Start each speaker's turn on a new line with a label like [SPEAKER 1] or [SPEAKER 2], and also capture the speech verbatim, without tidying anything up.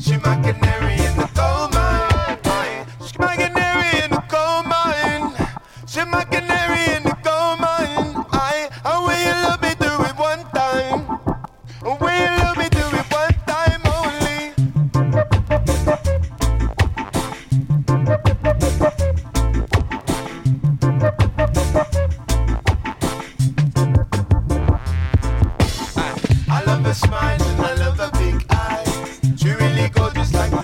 [SPEAKER 1] She my canary in the coal mine. She my canary in the coal mine. She my canary in the coal mine. I, I will you love me do it one time. Will you love me do it one time only? I, I love her smile and I love her big eyes. She really gorgeous like